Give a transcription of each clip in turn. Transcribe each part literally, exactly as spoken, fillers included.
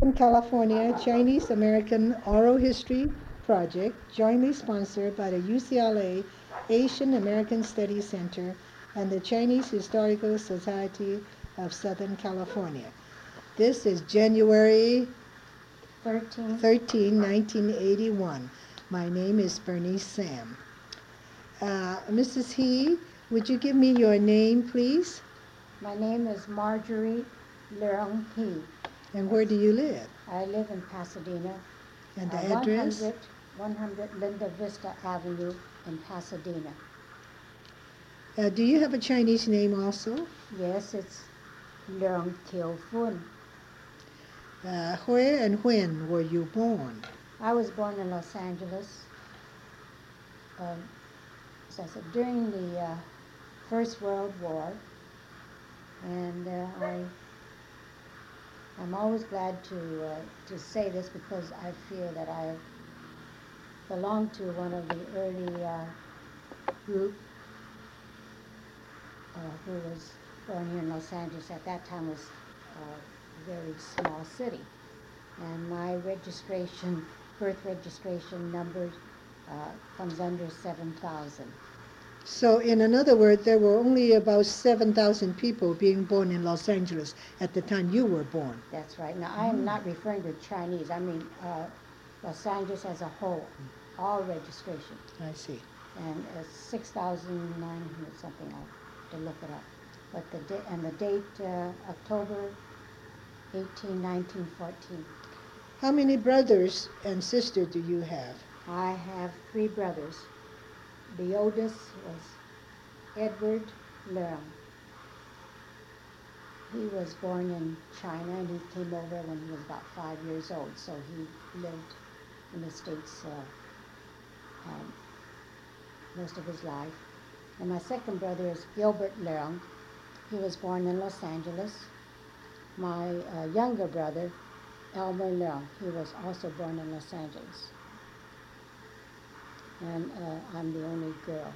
In California, Chinese American Oral History Project, jointly sponsored by the U C L A Asian American Studies Center and the Chinese Historical Society of Southern California. This is January thirteen. thirteenth, nineteen eighty-one. My name is Bernice Sam. Uh, Missus He, would you give me your name, please? My name is Marjorie Leung He. And where do you live? I live in Pasadena. And the uh, address? one hundred, one hundred Linda Vista Avenue in Pasadena. Uh, do you have a Chinese name also? Yes, it's Leung Tio Fun. Uh, where and when were you born? I was born in Los Angeles. Um, as I said, during the uh, First World War, and uh, I, I'm always glad to uh, to say this because I feel that I belong to one of the early uh, group uh, who was born here in Los Angeles. At that time was a very small city. And my registration, birth registration number uh, comes under seven thousand. So, in another word, there were only about seven thousand people being born in Los Angeles at the time you were born. That's right. Now, I am not referring to Chinese. I mean uh, Los Angeles as a whole, all registration. I see. And uh, six thousand nine hundred something. I have to look it up. But the da- and the date, uh, October eighteenth, nineteen fourteen. How many brothers and sisters do you have? I have three brothers. The oldest was Edward Leung. He was born in China and he came over when he was about five years old. So he lived in the States uh, um, most of his life. And my second brother is Gilbert Leung. He was born in Los Angeles. My uh, younger brother, Elmer Leung, he was also born in Los Angeles. And uh, I'm the only girl.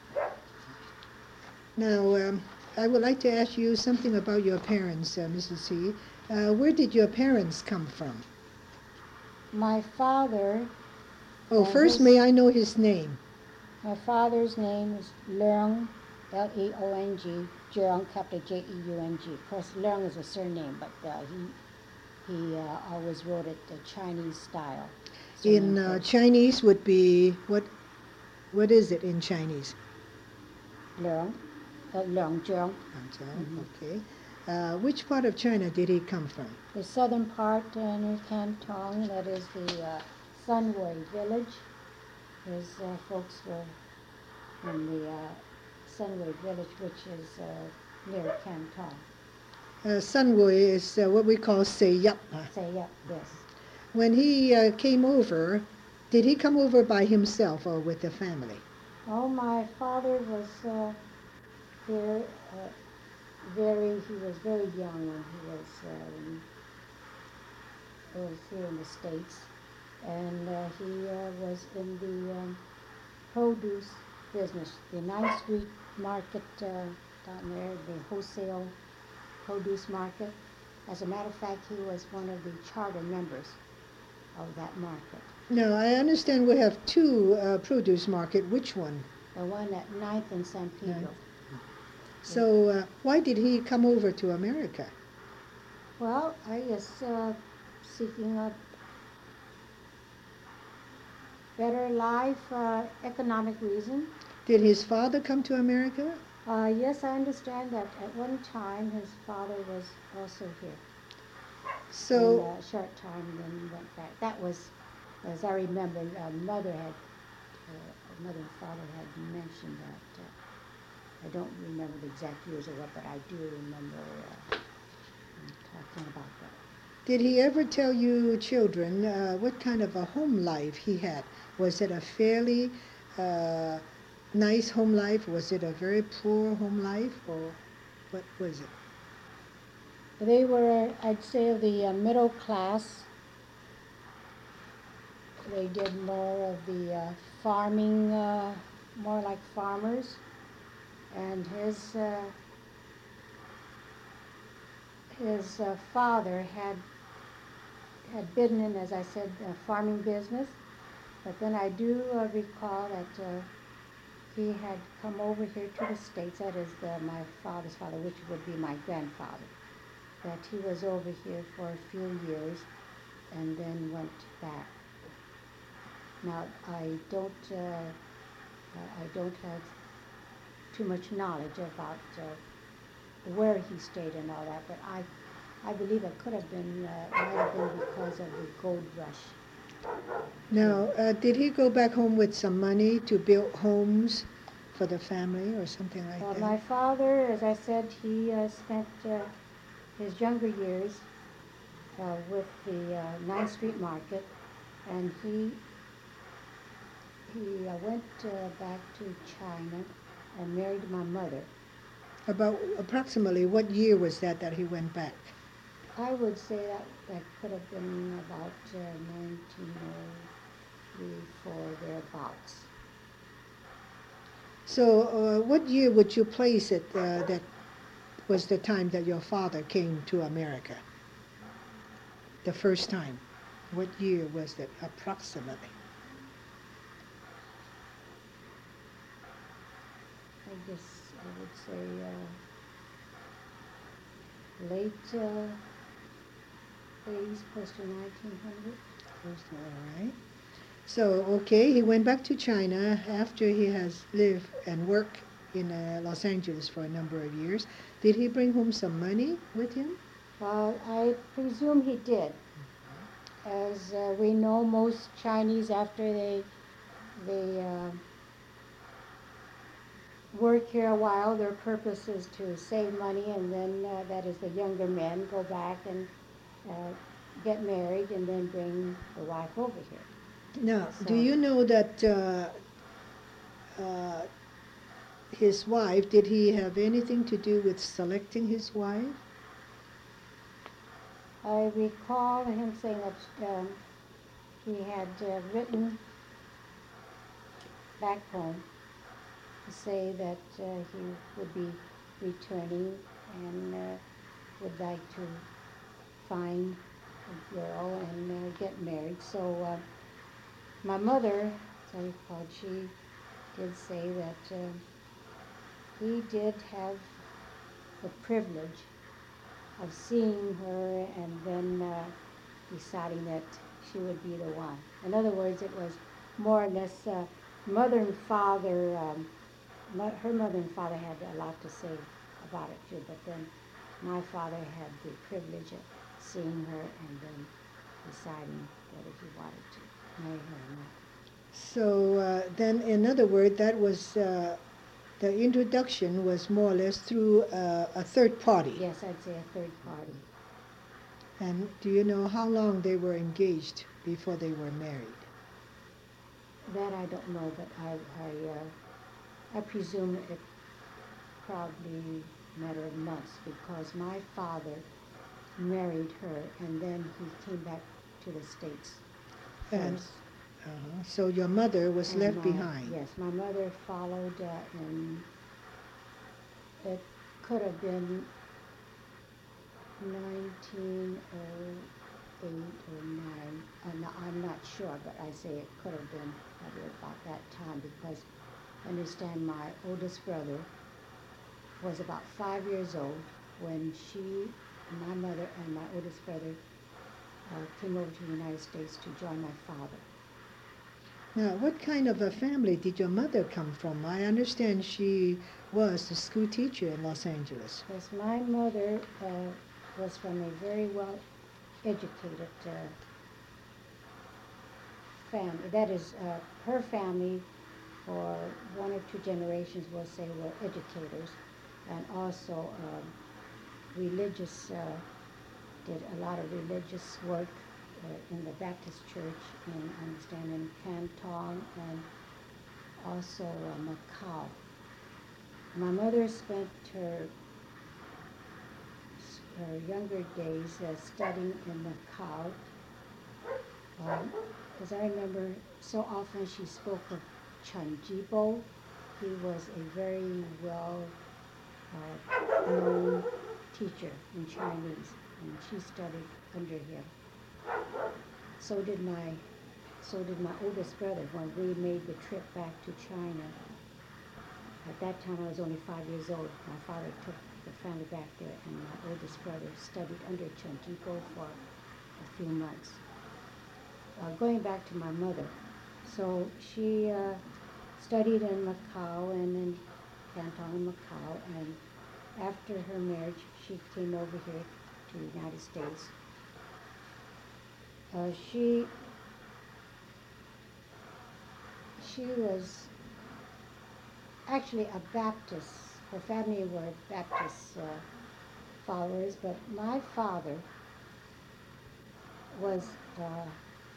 Now, um, I would like to ask you something about your parents, uh, Missus He. Uh, where did your parents come from? My father, Oh, Uh, first, his- may I know his name? my father's name is Leung, L E O N G, Jeong, capital J E U N G. Of course, Leung is a surname, but uh, he he uh, always wrote it the Chinese style. In surname uh, first. Chinese would be, what? What is it in Chinese? Leung, uh, Leung Jeong. Mhm. Okay. Uh, which part of China did he come from? The southern part uh, near Canton, that is the uh, Sunway village. His uh, folks were from the uh, Sunway village, which is uh, near Canton. Uh, Sunway is uh, what we call Seiyap. Say, yeah, yes. When he uh, came over, did he come over by himself or with the family? Oh, my father was uh, here uh, very, he was very young when he was, um, was here in the States. And uh, he uh, was in the um, produce business, the ninth Street Market uh, down there, the wholesale produce market. As a matter of fact, he was one of the charter members of that market. Now, I understand we have two uh, produce market. Which one? The one at ninth and San Pedro. Ninth. So, uh, why did he come over to America? Well, I guess uh, seeking a better life, uh, economic reason. Did his father come to America? Uh, yes, I understand that at one time his father was also here. So, in a short time, then he went back. That was, as I remember, uh, mother had, uh, mother and father had mentioned that. Uh, I don't remember the exact years or what, but I do remember uh, talking about that. did he ever tell you children uh, what kind of a home life he had? Was it a fairly uh, nice home life? Was it a very poor home life? Or what was it? They were, I'd say, of the uh, middle class. They did more of the uh, farming, uh, more like farmers. And his uh, his uh, father had had been in, as I said, uh, farming business. But then I do uh, recall that uh, he had come over here to the States, that is the, my father's father, which would be my grandfather, that he was over here for a few years and then went back. Now, I don't, uh, uh, I don't have too much knowledge about uh, where he stayed and all that, but I, I believe it could have been, uh, might have been because of the gold rush. Now, uh, did he go back home with some money to build homes for the family or something like Uh, that? my father, as I said, he uh, spent uh, his younger years uh, with the uh, Ninth Street Market, and he he uh, went uh, back to China and married my mother. About approximately what year was that that he went back? I would say that that could have been about uh, nineteen oh three, four, thereabouts. So, uh, what year would you place it uh, that was the time that your father came to America? The first time. What year was that approximately? I guess I would say uh, late uh, eighties, close to nineteen hundred. First, all right. So, okay, he went back to China after he has lived and worked in uh, Los Angeles for a number of years. Did he bring home some money with him? Uh, I presume he did. As uh, we know, most Chinese, after they they uh, work here a while, their purpose is to save money, and then uh, that is the younger men go back and uh, get married, and then bring the wife over here. Now, do So you know that uh, uh, his wife, did he have anything to do with selecting his wife? I recall him saying that um, he had uh, written back home to say that uh, he would be returning and uh, would like to find a girl and uh, get married. So uh, my mother, as I recall, she did say that uh, he did have the privilege of seeing her and then uh, deciding that she would be the one. In other words, it was more or less uh, mother and father. Um, mo- her mother and father had a lot to say about it too, but then my father had the privilege of seeing her and then deciding whether he wanted to marry her or not. So uh, then, in other words, that was uh, the introduction was more or less through uh, a third party. Yes, I'd say a third party. And do you know how long they were engaged before they were married? That I don't know, but I I, uh, I presume it probably a matter of months because my father married her and then he came back to the States And first. uh, so your mother was And left my, behind. yes, my mother followed uh, in, it could have been nineteen oh eight or nine. I'm not, I'm not sure, but I say it could have been probably about that time because I understand my oldest brother was about five years old when she, my mother, and my oldest brother uh, came over to the United States to join my father. Now, what kind of a family did your mother come from? I understand she was a school teacher in Los Angeles. Yes, my mother uh, was from a very well educated uh, family. That is, uh, her family for one or two generations, we'll say, were educators and also um, religious, uh, did a lot of religious work uh, in the Baptist church in, I understand, in Canton and also uh, Macau. My mother spent her her younger days uh, studying in Macau, because um, I remember so often she spoke of Chen Jibo. He was a very well uh, known teacher in Chinese, and she studied under him. so did my so did my oldest brother when we made the trip back to China. At that time, I was only five years old. My father took the family back there, and my oldest brother studied under Chen Jigo for a few months. Uh, going back to my mother, so she uh, studied in Macau and in Canton in Macau, and after her marriage, she came over here to the United States. Uh, she she was actually a Baptist. Her family were Baptist uh, followers, but my father was uh,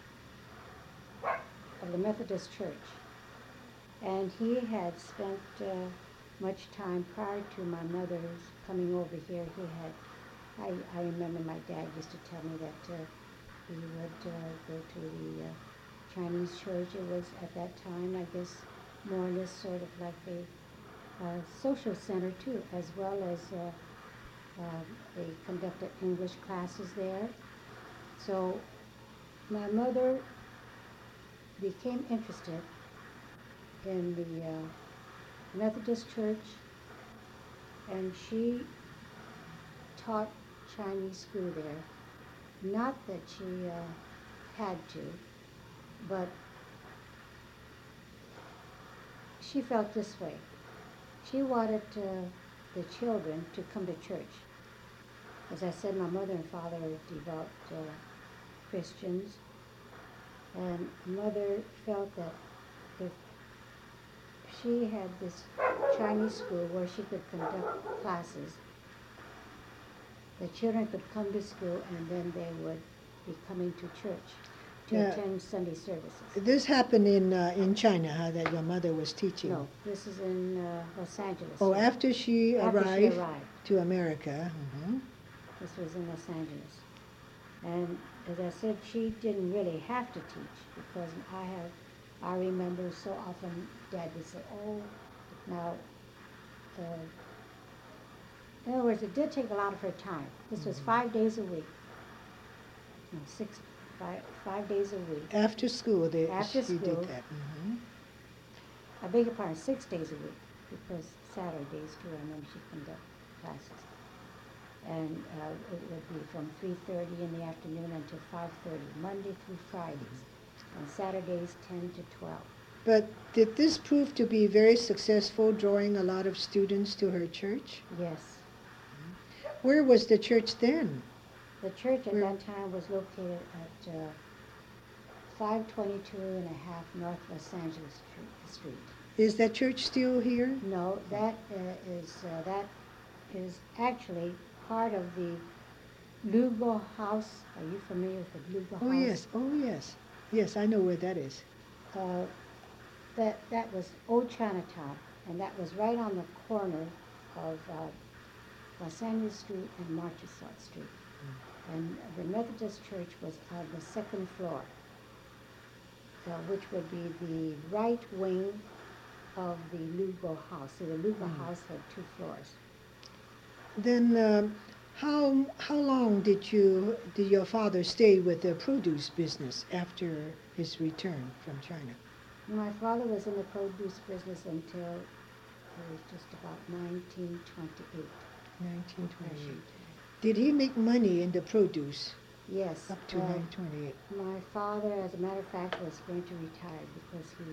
of the Methodist Church, and he had spent uh, much time prior to my mother's coming over here. He had, I, I remember my dad used to tell me that uh, he would uh, go to the uh, Chinese church. It was at that time, I guess, more or less sort of like a uh, social center too, as well as uh, uh, they conducted English classes there. So my mother became interested in the uh, Methodist Church, and she taught Chinese school there. Not that she uh, had to, but she felt this way. She wanted uh, the children to come to church. As I said, my mother and father are devout uh, Christians, and mother felt that if she had this Chinese school where she could conduct classes, the children could come to school and then they would be coming to church to Yeah. attend Sunday services. This happened in uh, in China, huh, that your mother was teaching. No, this is in uh, Los Angeles. Oh, here. after she After she arrived arrived. to America. Mhm. This was in Los Angeles. And as I said, she didn't really have to teach because I have, I remember so often Dad would say, oh, now, uh, in other words, it did take a lot of her time. This was five days a week. No, six, five, five days a week. After school, they, After she school. did that. Mhm. I beg your pardon, six days a week, because Saturdays too, I remember she conducted classes. And uh, it would be from three thirty in the afternoon until five thirty, Monday through Fridays, and Saturdays ten to twelve. But did this prove to be very successful, drawing a lot of students to her church? Yes. Where was the church then? The church at Where- that time was located at uh, five twenty-two and a half North Los Angeles Street- Street. Is that church still here? No, that uh, is, uh, that is actually part of the Lugo House. Are you familiar with the Lugo House? Oh, yes. Oh, yes. Yes, I know where that is. Uh, that, that was Old Chinatown, and that was right on the corner of uh, Los Angeles Street and Marchesant Street. And the Methodist Church was on the second floor, uh, which would be the right wing of the Lugo House. See, the Lugo Mm. House had two floors. Then, um, how how long did you did your father stay with the produce business after his return from China? My father was in the produce business until it was just about nineteen twenty-eight. nineteen twenty-eight. Did he make money in the produce Yes. up to uh, nineteen twenty-eight? My father, as a matter of fact, was going to retire because he,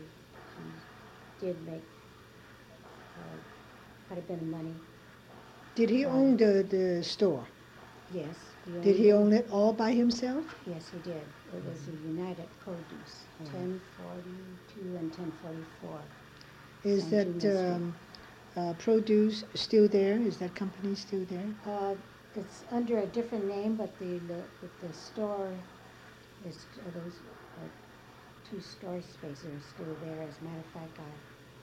he did make uh, quite a bit of money. Did he um, own the, the store? Yes. Did he owned own it all by himself? Yes, he did. It was the United Produce, Mm. ten forty-two and ten forty-four. Is San that Juan Street. um, uh, produce still there? Is that company still there? Uh, it's under a different name, but the, the, but the store is, uh, those uh, two store spaces are still there. As a matter of fact, I,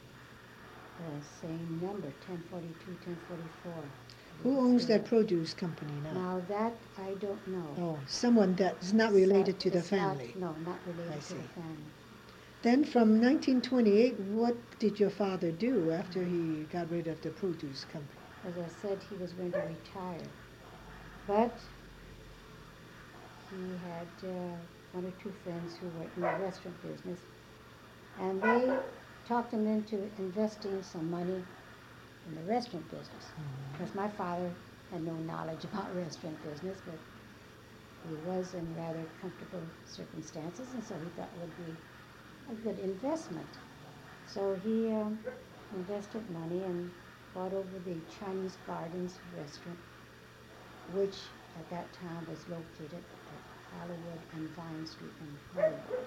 the same number, ten forty-two, ten forty-four. Who owns that produce company now? Now that I don't know. Oh, someone that's not related to the It's not- family. No, not related I to the see. family. Then from nineteen twenty-eight, what did your father do after he got rid of the produce company? As I said, he was going to retire. But he had uh, one or two friends who were in the restaurant business, and they talked him into investing some money in the restaurant business. Because my father had no knowledge about restaurant business, but he was in rather comfortable circumstances, and so he thought it would be a good investment. So he um, invested money and bought over the Chinese Gardens restaurant, which at that time was located at Hollywood and Vine Street in Hollywood.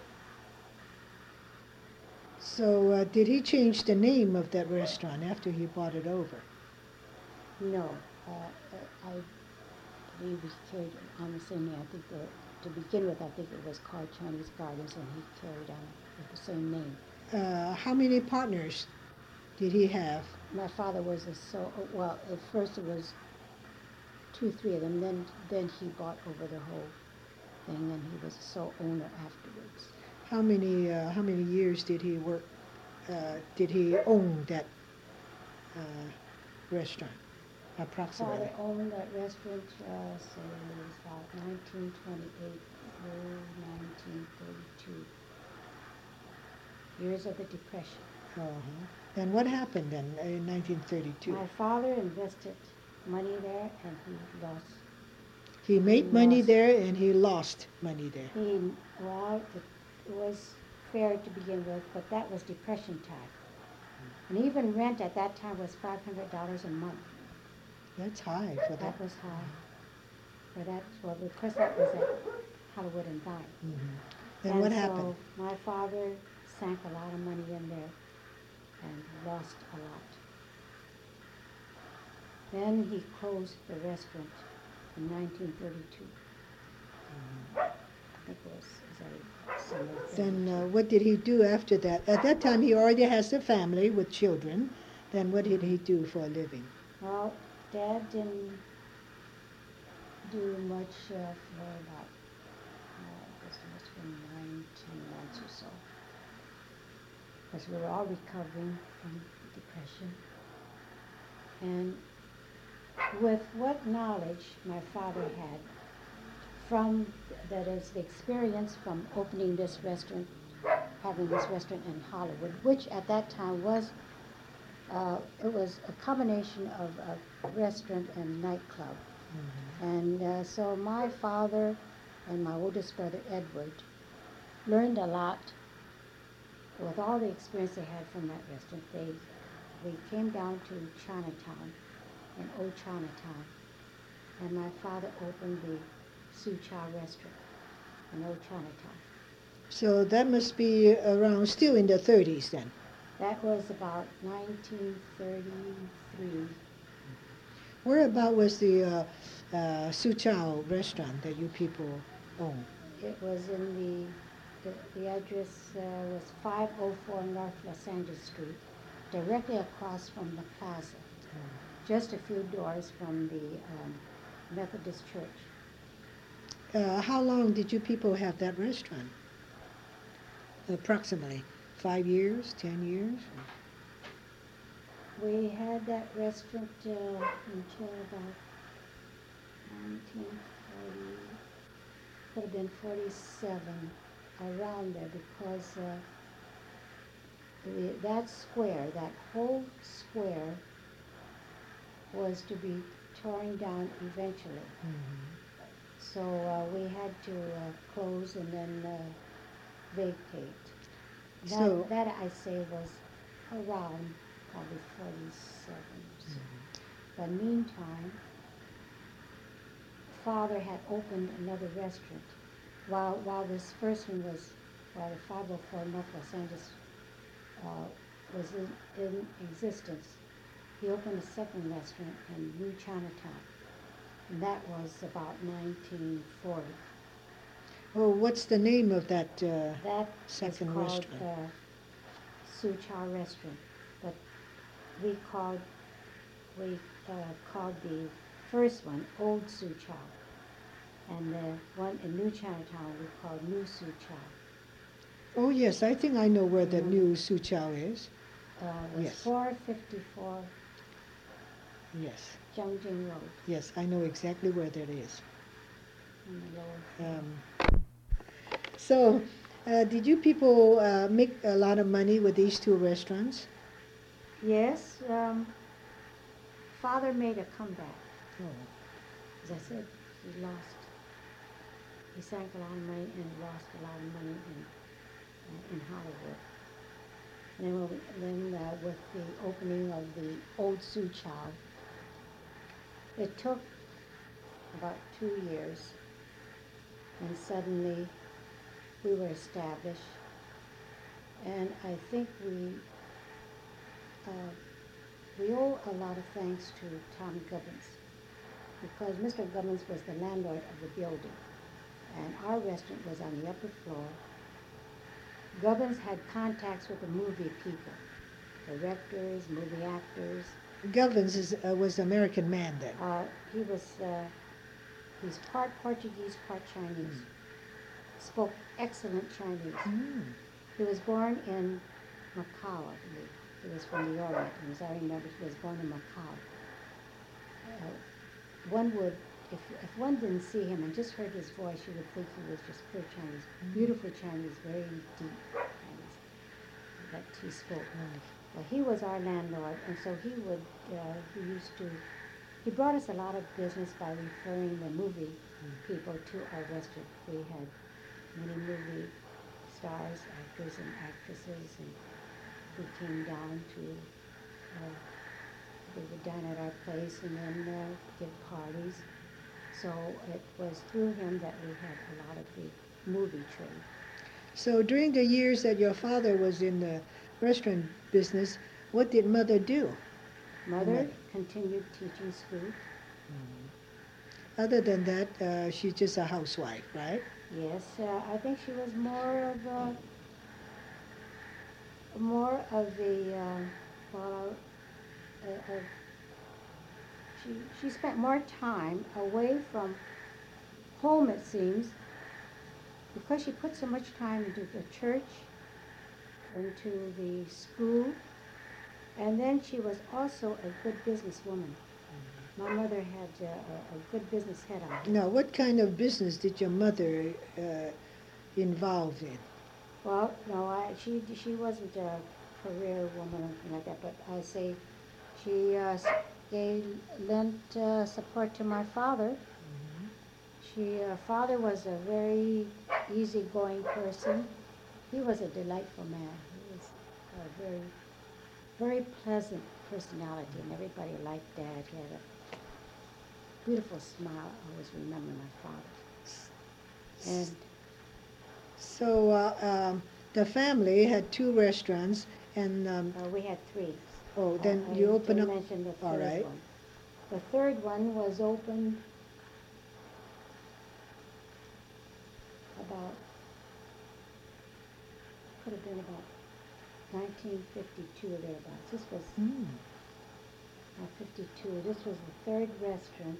So uh, did he change the name of that restaurant after he bought it over? No, uh, uh, I believe he carried on the same name. I think the, to begin with, I think it was called Chinese Gardens, and he carried on with the same name. Uh, how many partners did he have? My father was a so well. At first, it was two, three of them. Then, then he bought over the whole thing, and he was a sole owner afterwards. How many uh, how many years did he work? Uh, did he own that uh, restaurant? Approximately. Father owned that restaurant, uh, say it was about nineteen twenty-eight through nineteen thirty-two. Years of the Depression. Uh-huh. And what happened then in nineteen thirty-two? My father invested money there, and he lost. He made he money lost. there, and he lost money there. He well, it, it was fair to begin with, but that was Depression time, and even rent at that time was five hundred dollars a month. That's high for that. That was high. For that, well, because that was at Hollywood and Vine. Mm-hmm. And what happened? So my father sank a lot of money in there and lost a lot. Then he closed the restaurant in nineteen thirty-two. Mm-hmm. I think it was, was that summer Then uh, thirty-two. what did he do after that? At that time, he already has a family with children. Then what did he do for a living? Well, Dad didn't do much uh, for about, uh, I guess it must have been nineteen months or so. Because we were all recovering from the Depression. And with what knowledge my father had from, that is, the experience from opening this restaurant, having this restaurant in Hollywood, which at that time was, uh, it was a combination of a restaurant and nightclub. Mm-hmm. And uh, so my father and my oldest brother, Edward, learned a lot with all the experience they had from that restaurant. They, they came down to Chinatown, in Old Chinatown, and my father opened the Su Chow restaurant in Old Chinatown. So that must be around, still in the thirties then. That was about nineteen thirty-three. Where about was the uh, uh, Su Chow restaurant that you people own? It was in the, the, the address uh, was five oh four North Los Angeles Street, directly across from the plaza, just a few doors from the um, Methodist Church. Uh, how long did you people have that restaurant? Approximately five years, ten years? We had that restaurant uh, until about nineteen forty, could have been forty-seven, around there, because uh, the, that square, that whole square was to be torn down eventually. Mm-hmm. So uh, we had to uh, close and then uh, vacate. That, So- that I say was around probably forty-seven or so. But meantime, Father had opened another restaurant. While while this first one was, while the five oh four North Los Angeles uh, was in, in existence, he opened a second restaurant in New Chinatown. And that was about nineteen forty. Oh, what's the name of that? Uh, That Second is called restaurant. uh, Su Chow Restaurant, but we called we uh, called the first one Old Su Chow, and the one in New Chinatown we called New Su Chow. oh yes, I think I know where the Mhm. new Su Chow is. Uh, it was Yes. four fifty-four Yes, Zhongjing Road. yes, I know exactly where that is. on the lower floor. Um, so, uh, did you people uh, make a lot of money with these two restaurants? Yes, um, father made a comeback. Oh. As I said, he lost. He sank a lot of money and lost a lot of money in uh, in Hollywood. And then, when we, then uh, with the opening of the Old Sioux Chow, it took about two years, and suddenly we were established. And I think we uh, we owe a lot of thanks to Tom Gubbins, because Mister Gubbins was the landlord of the building, and our restaurant was on the upper floor. Gubbins had contacts with the movie people, directors, movie actors. Govins is, uh, was American man then. Uh, he was, uh, he's part Portuguese, part Chinese. Spoke excellent Chinese. Mm. He was born in Macau, I believe. He was from the Orient, and as I remember, he was born in Macau. Uh, one would, if, if one didn't see him and just heard his voice, you would think he was just pure Chinese. Mm. Beautiful Chinese, very deep Chinese that he spoke. Well, he was our landlord, and so he would, uh, he used to, he brought us a lot of business by referring the movie people to our restaurant. We had many movie stars, actors and actresses, and who came down to, uh, they would dine at our place and then uh, give parties. So it was through him that we had a lot of the movie trade. So during the years that your father was in the restaurant business, what did mother do? Mother Mother. continued teaching school. Other than that, uh, she's just a housewife, right? Yes, uh, I think she was more of a, more of the, uh, well, uh, uh, she, she spent more time away from home, it seems, because she put so much time into the church, into the school, and then she was also a good businesswoman. My mother had uh, a, a good business head on her. Now, what kind of business did your mother uh, involve in? Well, no, I, she she wasn't a career woman or anything like that, but I say she uh, s- gave lent uh, support to my father. She uh, father was a very easygoing person. He was a delightful man. He was a very very pleasant personality, and everybody liked Dad. He had a beautiful smile. I always remember my father. And So uh, um, the family had two restaurants, and um, uh, we had three. oh, I- then I you open didn't up. mention the All third right. one. The third one was opened about, could have been about nineteen fifty-two or thereabouts. This was Mm. uh, fifty-two. This was the third restaurant.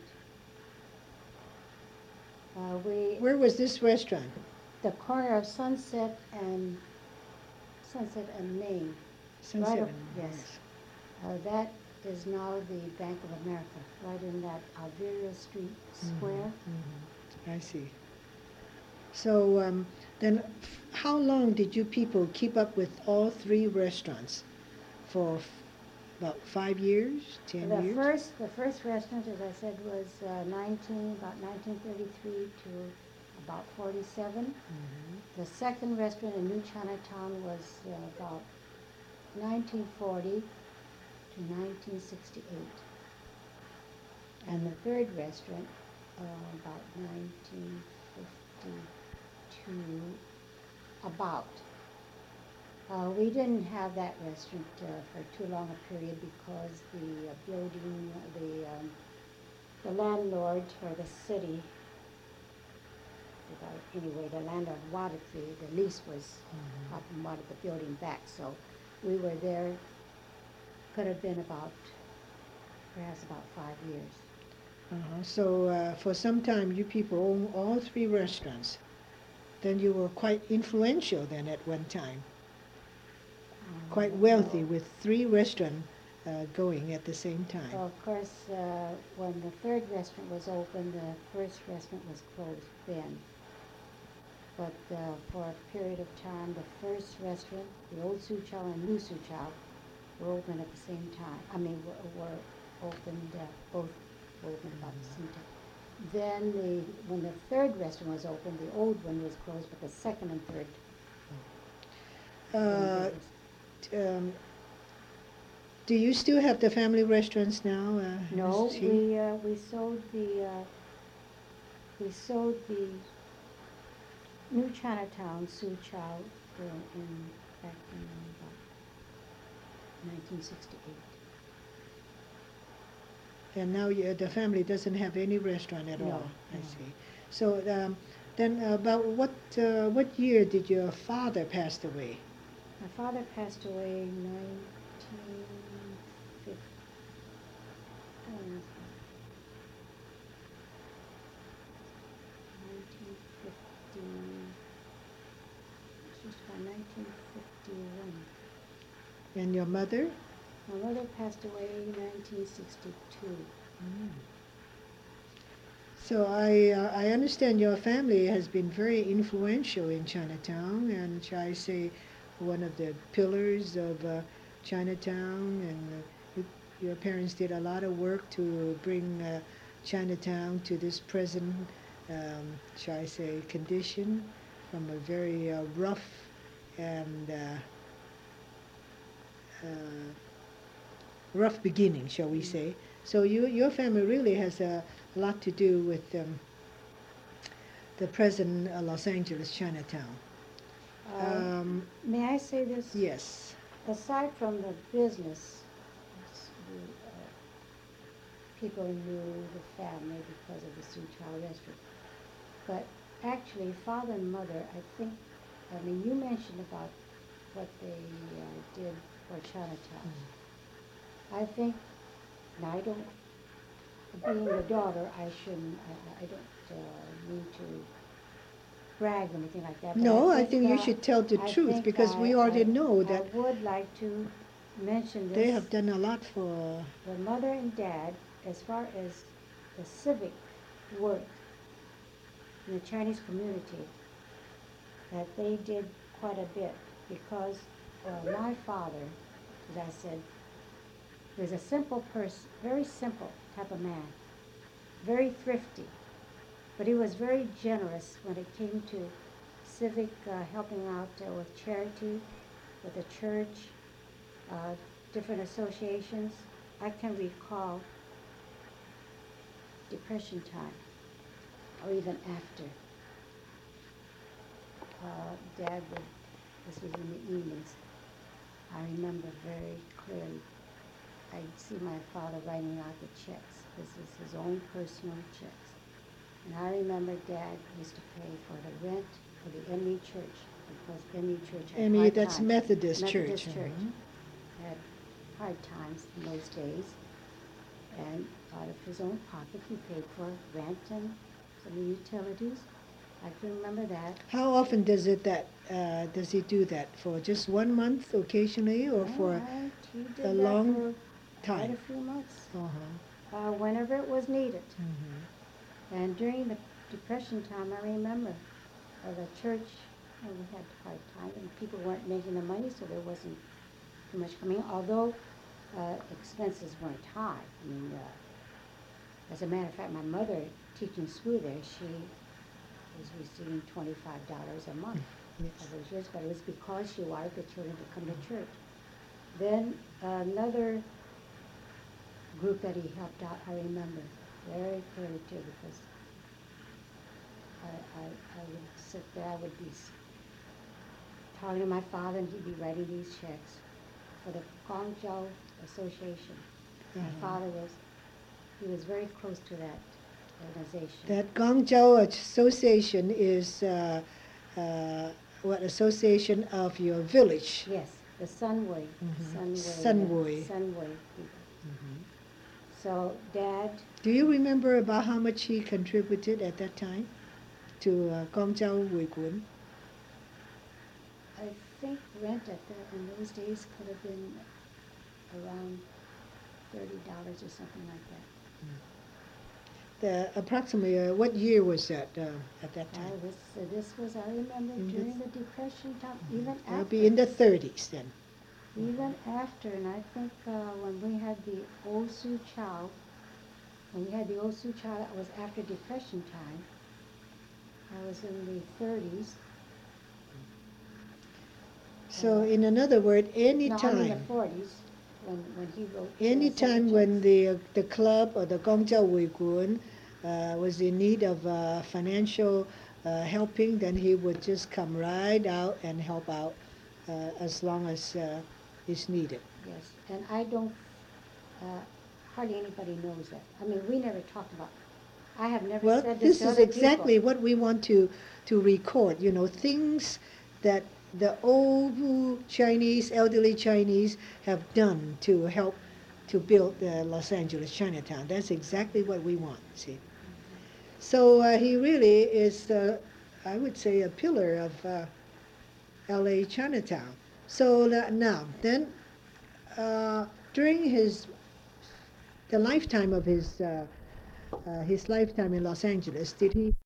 Uh, we, Where was this restaurant? the corner of Sunset and Sunset and Main. Sunset. up- and- yes. Uh, that is now the Bank of America, right in that Alveria Street square. Mhm. I see. So um, then, f- how long did you people keep up with all three restaurants? For f- about five years, ten The years? first, the first restaurant, as I said, was uh, nineteen, about nineteen thirty-three to about forty-seven. Mhm. The second restaurant in New Chinatown was uh, about nineteen forty to nineteen sixty-eight. And the third restaurant, uh, about nineteen fifty-two, about. Uh, we didn't have that restaurant uh, for too long a period because the uh, building, the, um, the landlord or the city, uh, anyway, the landlord wanted the, the lease was up and wanted the building back. So we were there, could have been about, perhaps about five years. Uh-huh. So uh, for some time, you people own all three restaurants. Then you were quite influential then at one time, Um, quite wealthy no. with three restaurants uh, going at the same time? Well, of course, uh, when the third restaurant was open, the first restaurant was closed then. But uh, for a period of time, the first restaurant, the old Suchow and new Suchow, were open at the same time. I mean, were, were opened, uh, both were open about the same time. Then the, when the third restaurant was open, the old one was closed, but the second and third. Uh, then t- um, do you still have the family restaurants now? Uh, No, Miss Chi? we, uh, we sold the, uh, we sold the new Chinatown, Su Chow, uh, in, back in about nineteen sixty-eight. And now you, the family doesn't have any restaurant at No, all. I no. see. So um, then, about what uh, what year did your father passed away? My father passed away in nineteen fifty. nineteen fifty. It's just about nineteen fifty-one. And your mother? My mother passed away in nineteen sixty-two. So I uh, I understand your family has been very influential in Chinatown, and shall I say, one of the pillars of uh, Chinatown. And uh, you, your parents did a lot of work to bring uh, Chinatown to this present, um, shall I say, condition, from a very uh, rough and uh, uh, rough beginning, shall we say. So you, your family really has a lot to do with um, the present uh, Los Angeles Chinatown. Uh, Um, may I say this? yes. Aside from the business, s- the, uh, people knew the family because of the Suchow restaurant. But actually, father and mother, I think, I mean, you mentioned about what they uh, did for Chinatown. I think, now I don't, being a daughter, I shouldn't, I, I don't uh, need to brag or anything like that. But No, I I think you uh, should tell the I truth, think because we I, already I, know I that would like to mention they this. have done a lot for. The mother and dad, as far as the civic work in the Chinese community, that they did quite a bit, because uh, my father, as I said, was a simple person, very simple type of man, very thrifty, but he was very generous when it came to civic uh, helping out uh, with charity, with the church, uh, different associations. I can recall Depression time, or even after. Uh, Dad would, this was in the evenings, I remember very clearly, I'd see my father writing out the checks. This is his own personal checks. And I remember Dad used to pay for the rent for the M E Church, because M E Church had I mean, hard that's times. Methodist, Methodist Church. Church Mhm. had hard times in those days. And out of his own pocket, he paid for rent and some utilities. I can remember that. How often does it that uh, does he do that? For just one month occasionally, or No, for I, he a did that long for quite time? a few months, Uh-huh. uh, whenever it was needed. Mhm. And during the Depression time, I remember uh, the church, uh, we had a hard time, and people weren't making the money, so there wasn't too much coming. Although uh, expenses weren't high. I mean, uh, as a matter of fact, my mother, teaching school there, she was receiving twenty-five dollars a month Yes. for those years, but it was because she wanted the children to come to church. Then another group that he helped out, I remember very clearly too, because I, I, I would sit there, I would be s- talking to my father, and he'd be writing these checks for the Guangzhou Association. My Uh-huh. father was, he was very close to that organization. That Guangzhou Association is uh, uh, what association of your village? Yes, the Sunway, Mhm. Sunway, Sunway. uh, Sunway people. Mhm. So Dad, Do you remember about how much he contributed at that time to uh, Guangzhou Weiguan? I think rent at the, in those days could have been around thirty dollars or something like that. The, approximately, uh, what year was that uh, at that Uh, time? this, uh, this was, I remember In the- during the Depression time, even That'll after. be in the thirties then. Even after, and I think uh, when we had the Osu Chow, when we had the Osu Chow, that was after Depression time. That was in the thirties. So Uh, in another word, any No, I mean the time, forties, when, when he wrote. uh, any sent the time when checks. the uh, the club or the Gongjiao Weiguan uh, was in need of uh, financial uh, helping, then he would just come right out and help out uh, as long as uh, is needed. Yes, and I don't, uh, hardly anybody knows that. I mean, we never talked about, I have never Well, said this this to is other people. exactly what we want to to record. You know, things that the old Chinese, elderly Chinese have done to help to build the Los Angeles Chinatown. That's exactly what we want. See, so uh, he really is, uh, I would say, a pillar of uh, L A Chinatown. So that now, then, uh, during his the lifetime of his uh, uh, his lifetime in Los Angeles, did he